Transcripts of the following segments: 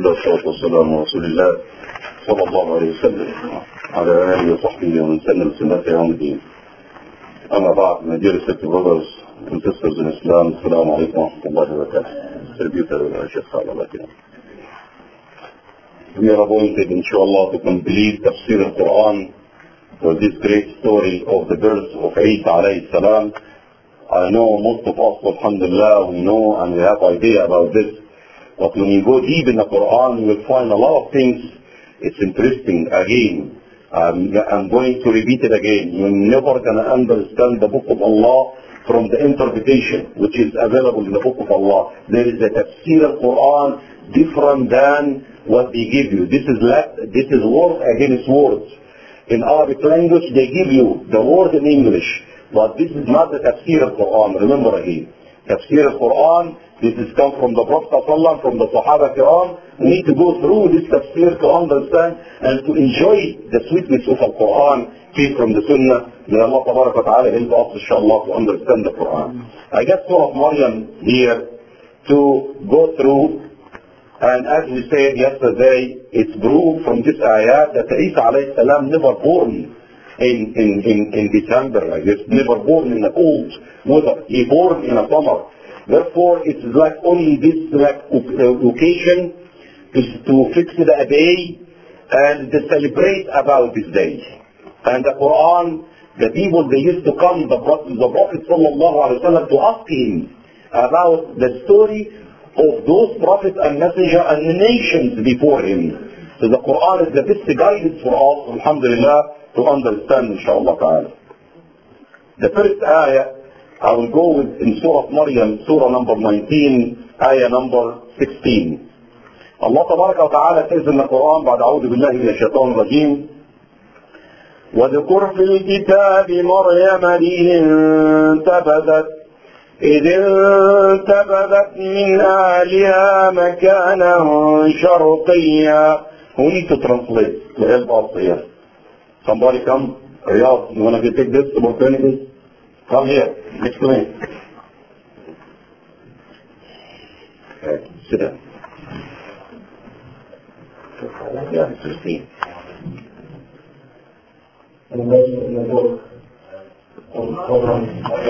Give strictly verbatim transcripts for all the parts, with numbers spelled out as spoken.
الله والصلاة والسلام على رسول الله صلى الله عليه وسلم على آله وصحبه ومن سن بسنته يوم الدين. أما بعد, my dear sister brothers and sisters in Islam, Assalamu alaikum wa rahmatullahi wa barakatuh. Tributary Sheikh Khalid. We are appointed, inshallah, to complete Tafsir al-Quran for this great story of the birth of Isa alayhi salam. I know most of us, alhamdulillah, we know and we have idea about this. But when you go deep in the Quran, you will find a lot of things. It's interesting. Again, um, I'm going to repeat it again. You're never going to understand the book of Allah from the interpretation which is available in the book of Allah. There is a tafsir al-Quran different than what they give you. This is left, this is word against words. In Arabic language, they give you the word in English. But this is not the tafsir al-Quran. Remember again. Tafsir al-Quran, this is come from the Prophet ﷺ, from the Sahaba Kiram. We need to go through this tafsir to understand and to enjoy the sweetness of al-Quran came from the Sunnah. May Allah tabarak wa ta'ala help us, inshallah, to understand the Quran. I got Surah Maryam here to go through. And as we said yesterday, it's proved from this ayat that Isa alayhi salam never born in, in, in, in December, I guess, never born in a cold weather. He born in a summer. Therefore, it's like only this like occasion to, to fix the day and to celebrate about this day. And the Quran, the people, they used to come, the Prophet, the Prophet sallallahu alaihi wasallam, to ask him about the story of those prophets and messengers and the nations before him. So the Quran is the best guidance for us, alhamdulillah, to understand, inshallah ta'ala. The first ayah, I will go with in Surah Maryam, Surah number nineteen, ayah number sixteen. Allah tabaraka wa ta'ala says in the Quran, بعد أعوذ بالله من الشيطان الرجيم, وَذْكُرْ فِي الْكِتَابِ مَرْيَمَ إِذِ انْتَبَذَتْ إِذِ انْتَبَذَتْ مِنْ أَهْلِهَا مَكَانًا شَرْقِيًّا. Who needs to translate to help us here? Somebody come. Riyadh, you want to take this opportunity? Come here. Explain. Okay, sit down. Yeah, sixteen. And mentioned in the book of Quran,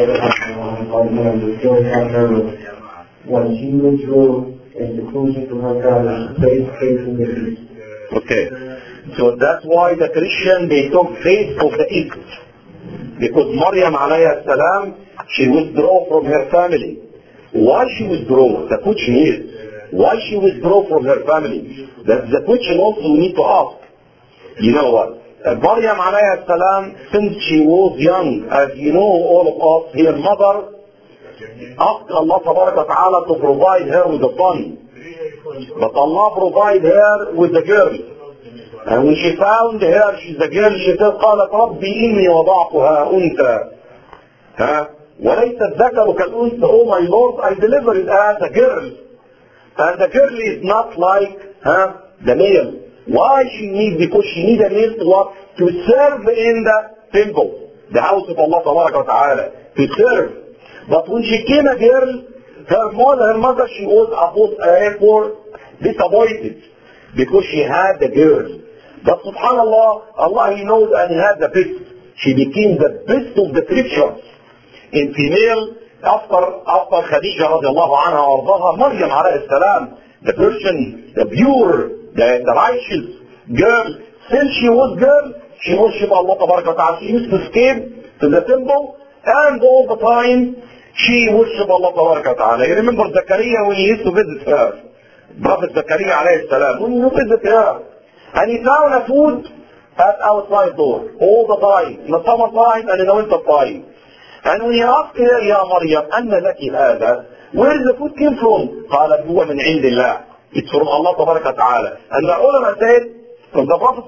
the story of Mary, when she withdrew in seclusion from her God, faith came from the east. Okay, so that's why the Christian, they took faith of the east. Because Maryam alayhi salam, she withdrew from her family. Why she withdrew? The question is, why she withdrew from her family? That's the question also we need to ask. You know what? Uh, Maryam alayhi salam, since she was young, as you know all of us, her mother asked Allah tabarak wa ta'ala to provide her with a son. But Allah provided her with a girl. And when she found her, she's a girl, she said, قالت ربي إني وضعتها أنثى. ها? وليس الذكر كالأنثى. Oh my Lord, I delivered it as a girl. And the girl is not like huh, the male. Why she need? Because she need a male to what? To serve in the temple, the house of Allah tabaraka wa ta'ala, to serve. But when she came a girl, her mother, her mother, she was therefore disappointed because she had the girl. But subhanallah, Allah He knows and He had the best. She became the best of the creatures in female after after Khadija radiallahu anha ardaha, Maryam alayhi salam, the person, the pure, the, the righteous girl. Since she was girl, she worshiped Allah tabaraka wa ta'ala. She used to escape to the temple, and all the time she worshipped Allah tabaraka wa ta'ala. You remember Zakaria when he used to visit her, Prophet Zakaria alayhi salam, when you visit her, and he found a food at outside door all the time, in the summer time and in the winter time. And when he asked her, Ya Maryam, أَنَّ لَكِ هَذَا? Where the food came from? قالت هو من عند الله. It's from Allah tabaraka wa ta'ala. And the ulama said, from the Prophet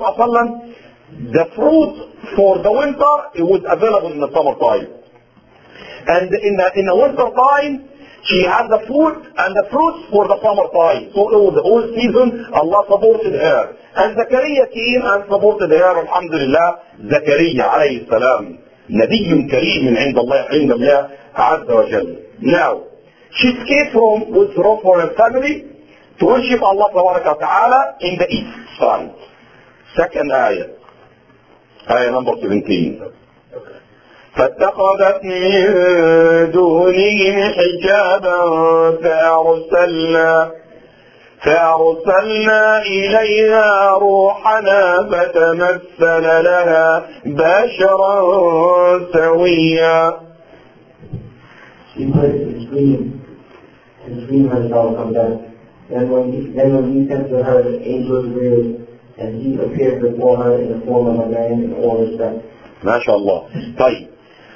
ﷺ, the fruit for the winter, it was available in the summer time. And in the, in the winter time, she had the food and the fruits for the summer time. So it was the whole season, Allah supported her. And Zakaria came and supported her, alhamdulillah, Zakaria alayhi salam. نبي كريم من عند الله عند الله عز وجل. Now, she escaped from withdrawal from her family to worship Allah Ta'ala in the east side. Second ayah. Ayah number seventeen. فاتخذت من دونهم حجابا فأرسلنا فأرسلنا إليها روحنا فتمثل لها بشرا سويا. She placed a screen and screened herself from that. Then when he, then when he sent to her the angels appeared, and he appeared before her in the form of a man in all respects. ما شاء الله. طيب.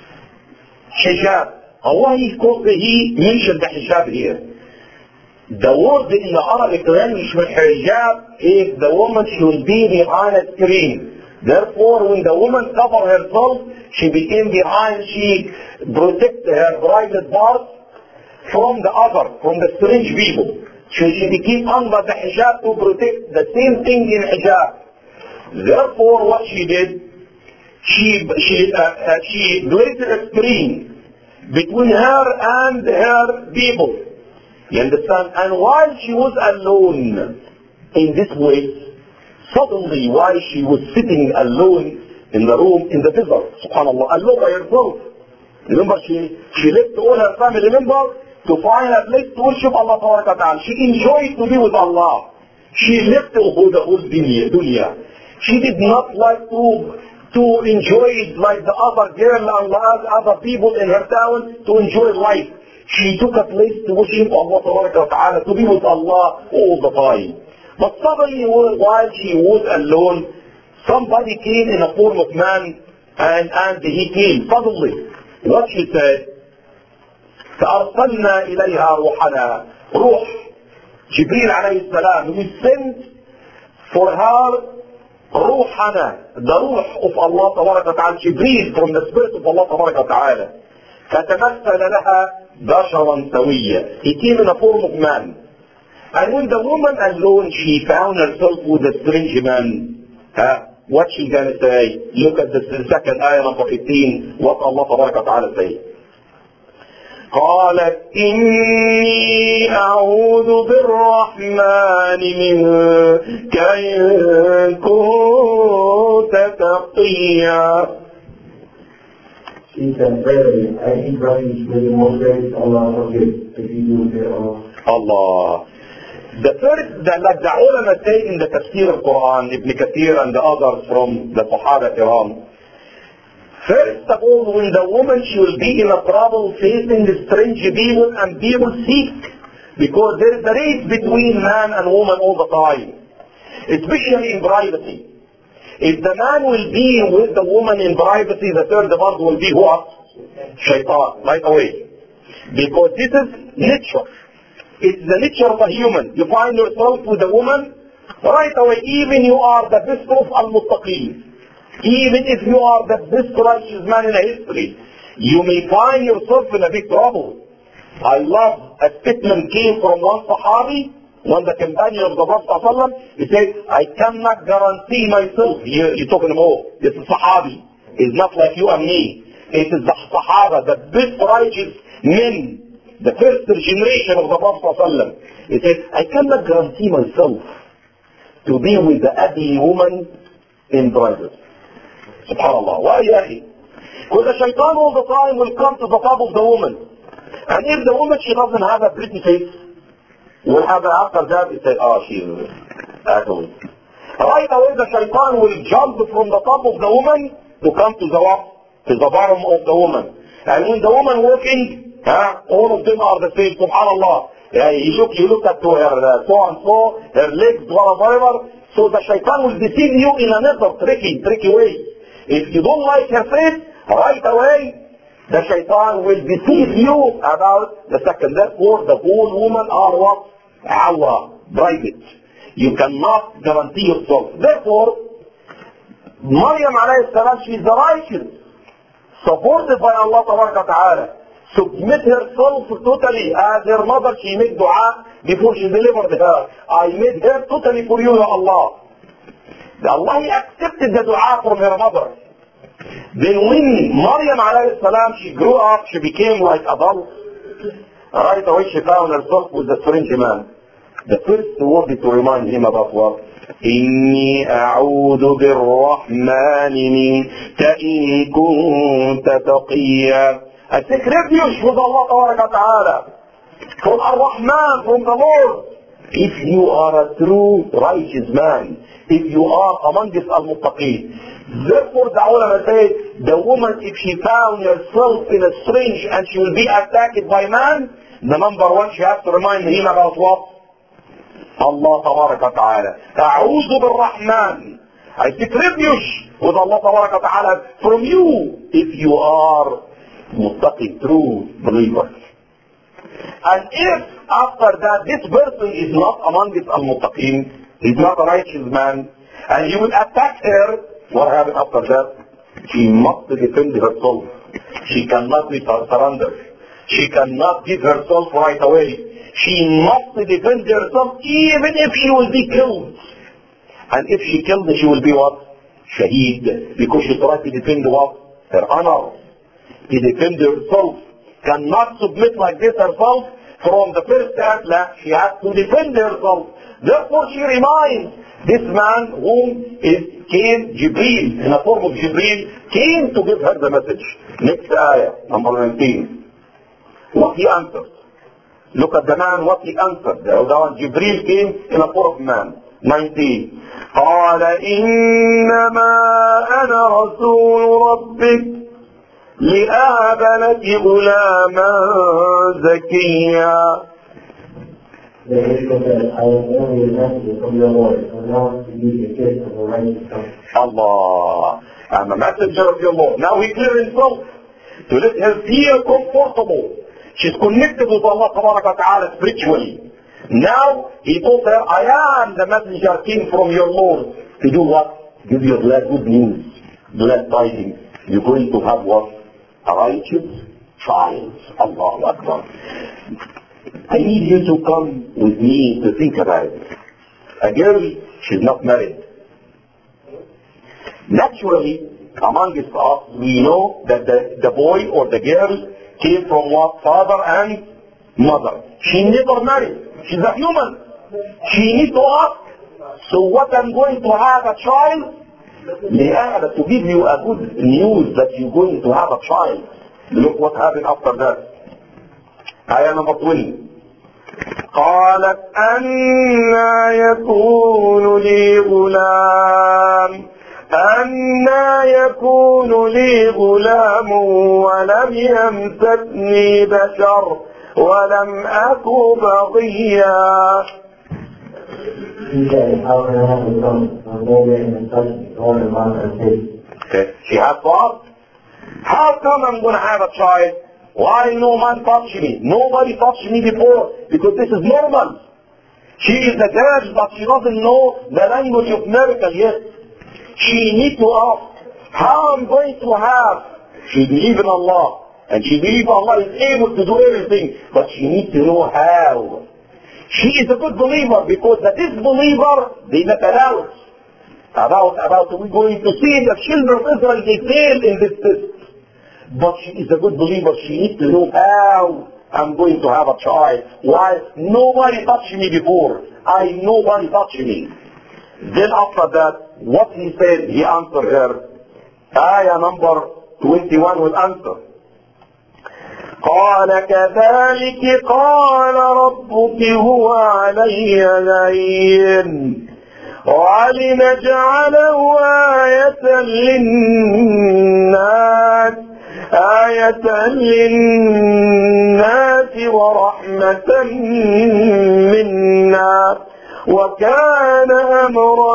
Hijab. Allah is called, he mentioned the hijab here. The word in the Arabic language for hijab is the woman should be behind a screen. Therefore, when the woman covered herself, she became behind, she protected her private parts from the other, from the strange people. So she became under the hijab to protect the same thing in hijab. Therefore, what she did, she she uh, uh, she placed a screen between her and her people. You understand? And while she was alone in this way, suddenly while she was sitting alone in the room in the desert, subhanallah, alone by herself. Remember, she she left all her family members to find a place to worship Allah Ta'ala. She enjoyed to be with Allah. She left the whole dunya, dunya. She did not like to to enjoy it like the other girl and other people in her town to enjoy life. She took a place to worship Allah Ta'ala, to be with Allah all the time. But suddenly while she was alone, somebody came in a form of man and, and he came suddenly. What she said, فأرسلنا إليها روحنا, روح Jibreel alayhi salam, we sent for her روحنا, the ruh of Allah تبارك وتعالى, Jibreel from the spirit of Allah تبارك وتعالى. فتمثل لها بشرا سويا. He came in a form of man. And when the woman alone, she found herself with a strange man. Huh? What she gonna say? Look at the second ayah number fifteen. What Allah تبارك وتعالى say? قالت إني أعوذ بالرحمن منك إن كنت تقيا. She said, verily, I seek refuge with the most gracious Allah forgive, if you do fear Allah. Allah. The first, that like the ulama say in the tafsir of Quran, Ibn Kathir and the others from the Sahaba Kiram, first of all, when the woman she will be in a trouble facing the strange people and people seek, because there is a race between man and woman all the time, especially in privacy. If the man will be with the woman in privacy, the third part will be what? Shaitan, right away. Because this is nature. It's the nature of a human. You find yourself with a woman, right away, even you are the best of al-muttaqeen. Even if you are the best righteous man in history, you may find yourself in a big trouble. I love a statement came from one Sahabi, one the companion of the Prophet. He said, I cannot guarantee myself. You, you're talking about, this is Sahabi. It's not like you and me. It is the Sahaba, the best righteous men, the first generation of the Prophet. He said, I cannot guarantee myself to be with the ugly woman in private. Subhanallah. Why ya akhi? Because the shaitan all the time will come to the top of the woman. And if the woman, she doesn't have a pretty face, will have after that, he said, oh, she's ugly. Right away the shaitan will jump from the top of the woman to come to the to the bottom of the woman. And when the woman walking, huh, all of them are the same, subhanallah. Yeah, you look, you look at her uh, so and so, her legs, whatever. So the shaitan will deceive you in another tricky, tricky way. If you don't like her face, right away, the shaitan will deceive you about the second. Therefore, the whole woman are what? Allah, private. You cannot guarantee yourself. Therefore, Maryam alayhi salam, she is the righteous, supported by Allah ta'ala. Submit herself totally as her mother. She made dua before she delivered her. I made her totally for you, Ya Allah. Allah accepted the dua from her mother. Then when Maryam alayhi salam, she grew up, she became like adult. Right away she found herself with a strange man. The first word to remind him about what? إني أعوذ بالرحمن منك إن كنت تقيا. I take refuge with Allah تبارك وتعالى, from Ar-Rahman, from the Lord. If you are a true righteous man, if you are amongst al-muttaqeen. Therefore the ulama say, the woman, if she found herself in a strange and she will be attacked by man, the number one she has to remind him about what? Allah tabarak wa ta'ala. A'udhu bil-Rahman. I seek refuge with Allah tabarak wa ta'ala from you if you are muttaqi, true believer. And if after that this person is not among the al-muttaqin, he's not a righteous man, and you will attack her, what happens after that? She must defend herself. She cannot be surrendered. She cannot give herself right away. She must defend herself even if she will be killed. And if she killed, she will be what? Shaheed. Because she tried to defend what? Her honor. To defend herself. Cannot submit like this herself from the first act. She has to defend herself. Therefore she reminds this man whom is came, Jibreel, in the form of Jibreel, came to give her the message. Next ayah, number nineteen. What he answered. Look at the man, what he answered. The one Jibreel came in the form of man. nineteen. قال إنما أنا رسول ربك لأهب لك غلاما زكيا. Allah, I'm a messenger of your Lord. Now he cleared himself to let her feel comfortable. She's connected with Allah Ta'ala spiritually. Now he told her, I am the messenger came from your Lord to do what? Give you glad good news, glad tidings. You're going to have what? A righteous child. Allahu Akbar. I need you to come with me to think about it. A girl, she's not married. Naturally, among us, we know that the, the boy or the girl came from what? Father and mother. She never married. She's a human. She needs to ask, so what I'm going to have a child? To give you a good news that you're going to have a child. Look what happened after that. Ayah number twenty. قالت أنى يكون لي غلام أنى يكون لي غلام ولم يمسسني بشر ولم أك بغيا. Okay. She has thought, how come I'm going to have a child? Why no man touched me? Nobody touched me before, because this is normal. She is a girl, but she doesn't know the language of miracle yet. She needs to ask, how I'm going to have? She believes in Allah, and she believes Allah is able to do everything, but she needs to know how. She is a good believer, because the disbeliever, they not allowed. About, about, we're going to see the children of Israel, they fail in this test. But she is a good believer. She needs to know how I'm going to have a child. Why? Nobody touched me before. I nobody touched me. Then after that, what he said, he answered her. Ayah number twenty-one will answer. قال كذلك قال ربك هو علي هين ولنجعله آية للناس آية للناس ورحمة منا وكان أمرا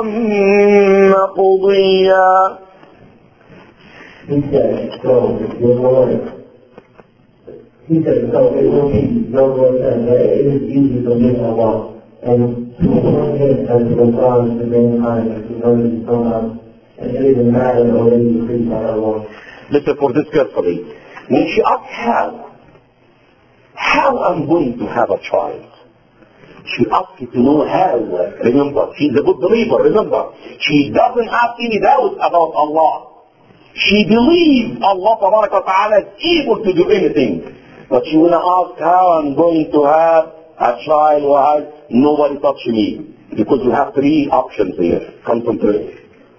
مقضيا. He said, so, your Lord, he said, so it will be, your Lord said that it is easy to live Allah. And to bring it as the promise to mankind, as the Lord is so much, and it is a matter already decreed by Allah. Listen for this carefully. When she asked how, how I'm going to have a child, she asked to know how. Remember, she's a good believer. Remember, she doesn't have any doubt about Allah. She believes Allah Ta'ala is able to do anything. But she will ask how I'm going to have a child who has nobody touch me. Because you have three options here. Concentrate.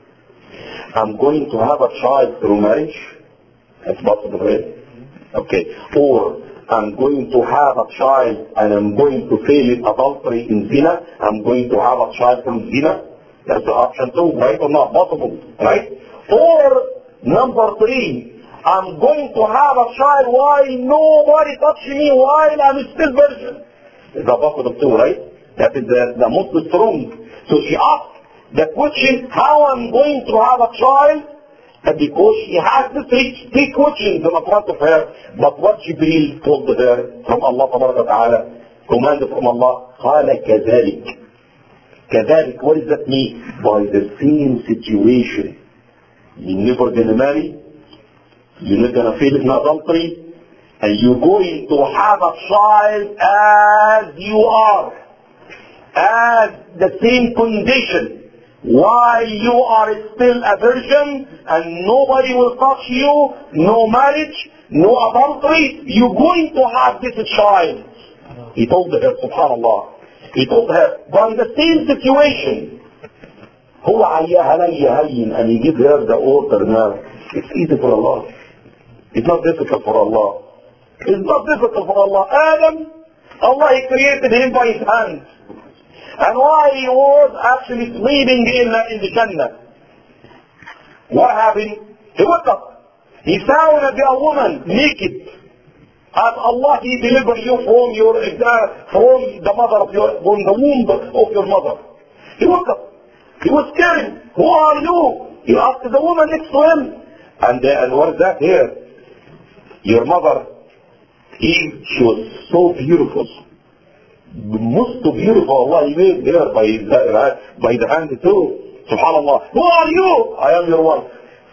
I'm going to have a child through marriage. That's possible, right? Okay. Or I'm going to have a child and I'm going to fail in adultery in zina. I'm going to have a child from zina. That's the option two, right? Or not possible, right? Or number three, I'm going to have a child while nobody touches me while I'm still virgin. It's a possible too, right? That is the, the most strong. So she asked the question, how I'm going to have a child? And because she has the three, three questions in front of her. But what Jibreel told her from Allah Tabaraka Ta'ala, commanded from Allah, قال كذلك. كذلك, what does that mean? By the same situation. You're never going to marry, you're not going to fail in adultery, and you're going to have a child as you are, as the same condition. While you are still a virgin and nobody will touch you, no marriage, no adultery, you're going to have this child. He told her, subhanallah. He told her, by the same situation. هو علي هين, and he gives her the order now. It's easy for Allah. It's not difficult for Allah. It's not difficult for Allah. Adam, Allah, He created him by His hands. And while he was actually sleeping in, in the Jannah, what happened? He woke up. He found a woman naked. And Allah, He delivered you from your uh, from the mother of your from the womb of your mother. He woke up. He was scared. Who are you? He asked the woman next to him. And, uh, and what is that here? Your mother, Eve, she was so beautiful. The most beautiful Allah He made her by the, by the hand too. Subhanallah. Who are you? I am your wife.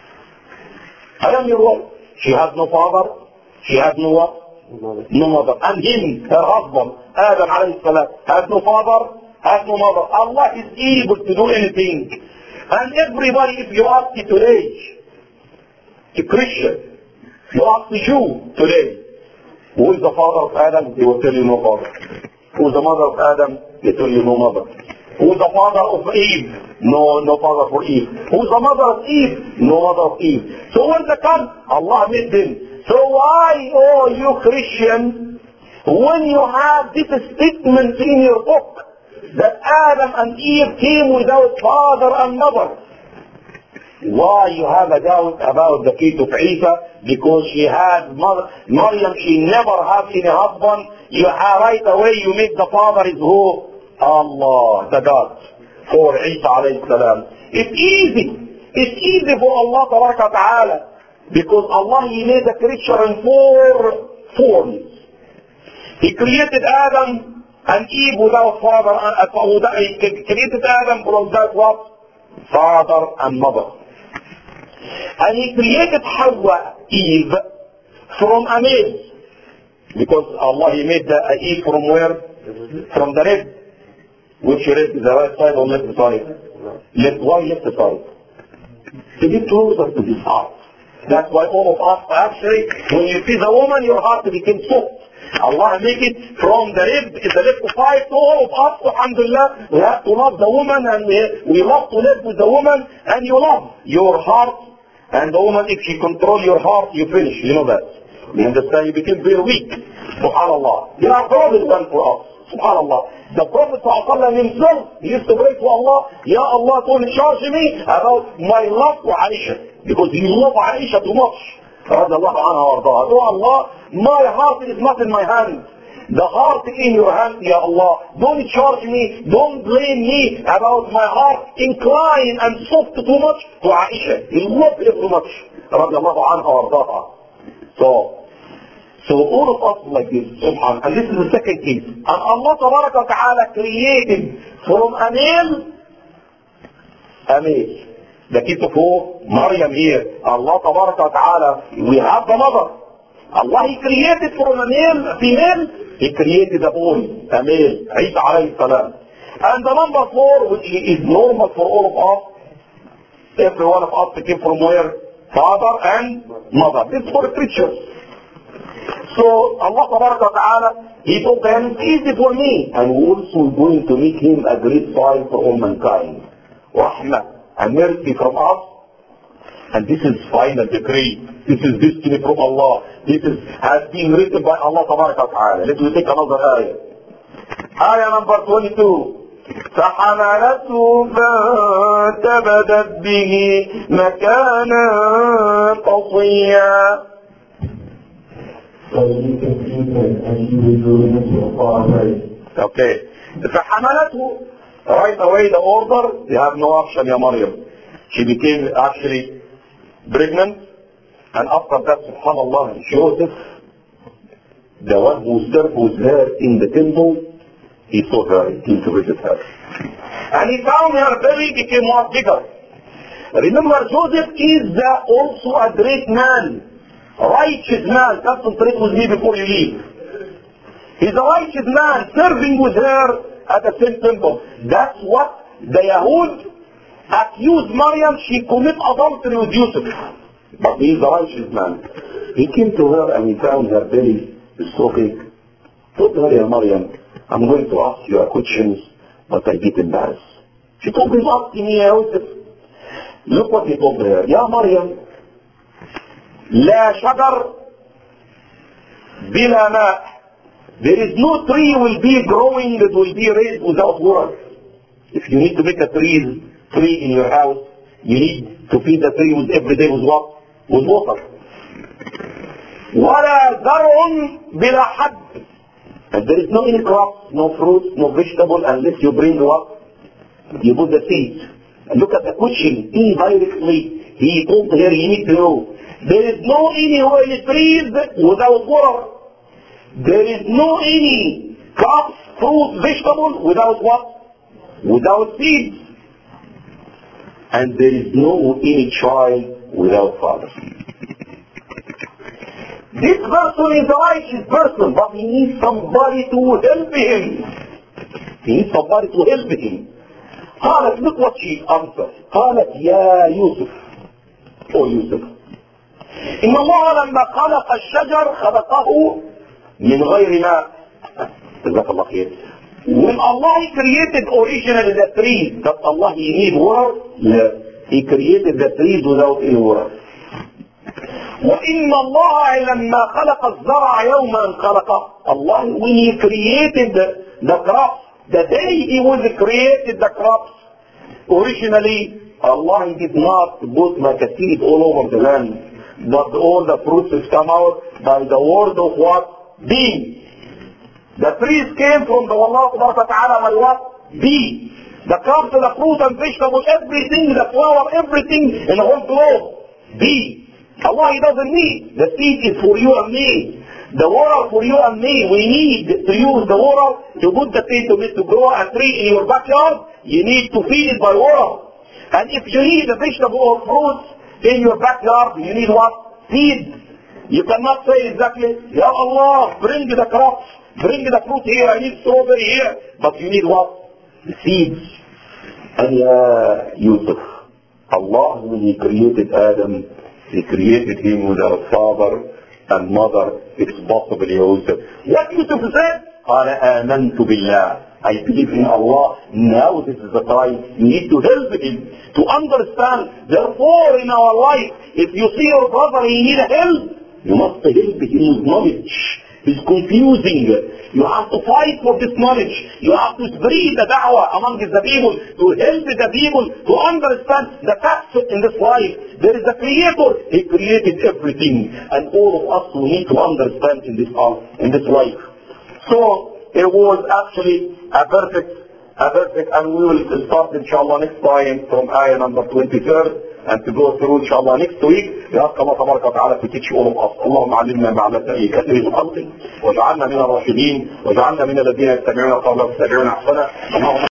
I am your wife. She has no father. She has no what? No mother. And him, her husband, Adam alayhi salam, has no father, has no mother. Allah is able to do anything. And everybody, if you ask it today, a Christian, you ask the Jew today, who is the father of Adam? He will tell you no father. Who is the mother of Adam? He will tell you no mother. Who is the father of Eve? No, no father for Eve. Who is the mother of Eve? No mother of Eve. So when they come, Allah made them. So why, oh you Christian, when you have this statement in your book, that Adam and Eve came without father and mother, why you have a doubt about the case of Isa? Because she had mother, Maryam, she never had any husband. You have right away, you make the father is who? Allah, the God, for Isa alayhi salam. It's easy. It's easy for Allah tabaraka ta'ala. Because Allah, He made the creature in four forms. He created Adam and Eve without father. Uh, he created Adam from that what? Father and mother. And He created Hawa, Eve, from a male. Because Allah, He made the uh, Eve from where? From the rib. Which rib is the right side or left side? Left, why left side? To be closer to this heart. That's why all of us actually, when you see the woman, your heart becomes soft. Allah make it from the rib, is the left side. So all of us, alhamdulillah, we have to love the woman and we, we love to live with the woman, and you love your heart. And the woman, if she control your heart, you finish. You know that. You understand? You become very weak. Subhanallah. There are problems done for us. Subhanallah. The Prophet ﷺ himself, he used to pray to Allah, Ya Allah, don't charge me about my love for Aisha. Because he loved Aisha too much. رضي الله عنها وارضاها. Oh Allah, my heart is not in my hand. The heart in your hand, Ya Allah. Don't charge me, don't blame me about my heart inclined and soft too much to Aisha. He loved her too much. رضي الله عنها وارضاها. So, so all of us like this, subhanAllah. And this is the second case. And Allah tabaraka wa ta'ala created from a male, a male. The case of who? Maryam here. Allah tabaraka wa ta'ala, we have the mother. Allah, He created from a male, a female, He created a boy, a male, Isa alayhi salam. And the number four, which is normal for all of us, every one of us came from where? Father and mother. This is for creatures. So Allah Ta'ala, He told them, it's easy for me. And we also going to make him a great sign for all mankind. Rahmah, and mercy from us. And this is final decree. This is destiny from Allah. This is, has been written by Allah Ta'ala. Let me take another ayah. Ayah number twenty-two. فحملته فانتبذت به مكانا قصيا. So you can see that as he was moving into a far place. Okay. فحملته, right away the order, you have no option ya Maryam. She became actually pregnant, and after that, subhanallah, Joseph, the one who served was there in the temple, he saw her, he came to visit her. And he found her belly became more bigger. Remember, Joseph is the, also a great man, righteous man. Concentrate with me before you leave. He's a righteous man, serving with her at the same temple. That's what the Yahud accused Maryam, she commit adultery with Yusuf. But he's a righteous man. He came to her and he found her belly is so big. Told her, Ya Maryam, I'm going to ask you a question, but I get embarrassed. She told him, ask me, Ya Yusuf. Look what he told her. Ya Maryam, La shadar bila ma. There is no tree will be growing that will be raised without water. If you need to make a tree, tree in your house, you need to feed the tree with every day with what? With water. وَلَا زَرْعٌ بِلَا حَدٍّ. And there is no any crop, no fruit, no vegetable unless you bring what? You put the seeds. And look at the question. Indirectly, he told her, you need to know. There is no any oily trees without water. There is no any crops, fruit, vegetable without what? Without seeds. And there is no any child without father. This person is a righteous person, but he needs somebody to help him. He needs somebody to help him. قالت, look what she answered. قالت, يا يوسف. Oh Yusuf. إن الله لما خلق الشجر خلقه من غير ماء. جزاك الله خير. When Allah created originally the trees, does Allah he need water? No. He created the trees without any water. وإن الله لما خلق الزرع يوما خلقه. Allah when he created the, the crops, the day he was created the crops, originally Allah did not put like a seed all over the land, but all the fruits come out by the word of what? Being. The trees came from the Allah subhanahu wa ta'ala by what? Being. The crops, the fruit and vegetables, everything, the flower, everything in the whole globe. Being. Allah he doesn't need. The seed is for you and me. The water for you and me. We need to use the water to put the seed to, to grow a tree in your backyard. You need to feed it by water. And if you need a vegetable or fruit in your backyard, you need what? Seed. You cannot say exactly, Ya Allah, bring the crops, bring the fruit here, I need strawberry here. But you need what? The seeds. And Ya Yusuf, Allah when he created Adam, he created him without father and mother. It's possible Yusuf. What Yusuf said? قال آمنت بالله. I believe in Allah. Now this is the time. You need to help him to understand. Therefore in our life, if you see your brother, he needs help, you must help him with knowledge. It's confusing. You have to fight for this knowledge. You have to spread the da'wah among the people, to help the people to understand the facts in this life. There is a creator. He created everything. And all of us we need to understand in this life. In this life. So it was actually a perfect, a perfect, and we will start inshallah next time from ayah number twenty-third. And to go through inshallah next week. We ask Allah tabaraka wa ta'ala to teach all of us. اللهم علمنا ما علمتنا في كثير من خلقه واجعلنا من الراشدين واجعلنا من الذين يتبعون قولا ويتبعون احسنه.